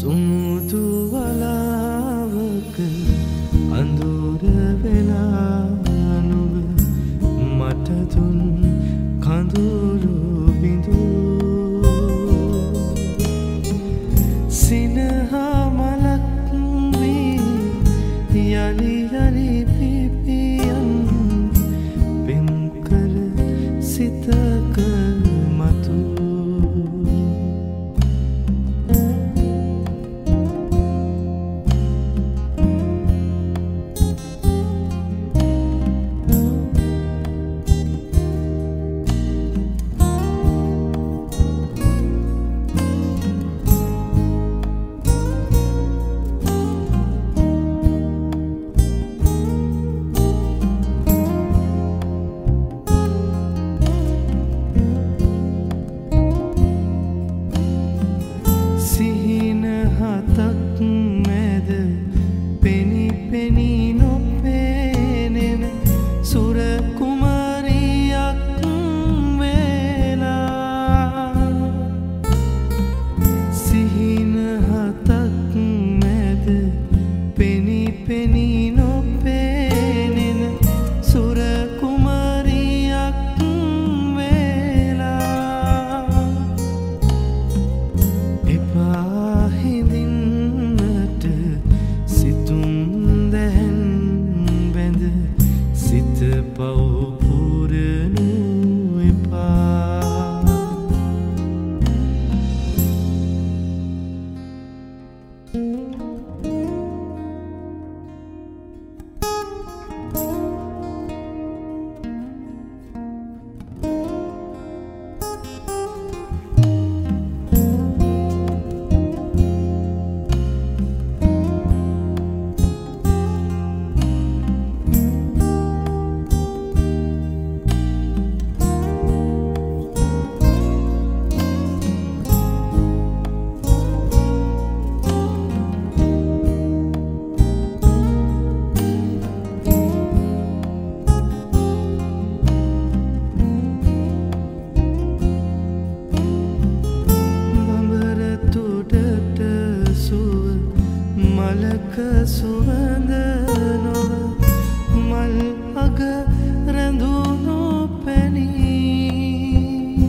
සුමුදු වලාවක අඳුර වෙලා නුඹ මට දුන් කඳුළු බිඳු සිනහා මලක් වී යලි යලි පිපියන් පෙම් කර සිතක මතු සිහින හතක් මැද පෙනි පෙනි නොපෙනෙන සුර කුමරියක් වෙලා සිහින හතක් මැද පෙනි පෙනි නොපෙනෙන සුර කුමරියක් හිඳින්නට සිතුම් දැන් බැඳ සිත පව් පුරනු එපා මලක සුවඳ නොව මල් අග රැඳුණු පැනී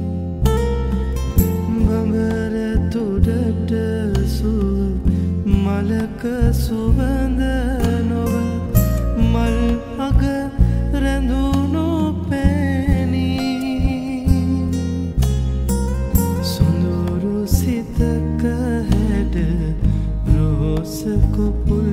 බඹර තුඩට සුව මලක සුවඳ නොව මල් අග රැඳුණු පැනී සොඳුරු සිතක හැඩ රෝස කුපුල